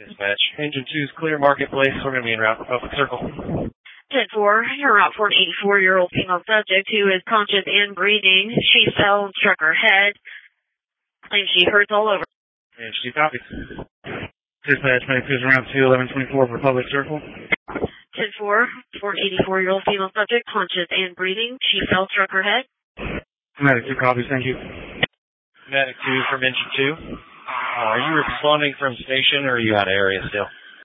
Dispatch. Engine 2's clear Marketplace. We're going to be en route to Public Circle. 10-4, you're out for an 84-year-old female subject who is conscious and breathing. She fell and struck her head. Claims she hurts all over. And she copies. Dispatch, make this around 21124 for Public Circle. 10-4, for an 84-year-old female subject, conscious and breathing. She fell, struck her head. Medic 2 copies, thank you. Medic 2 from Engine 2. Are you responding from station or are you out of area still?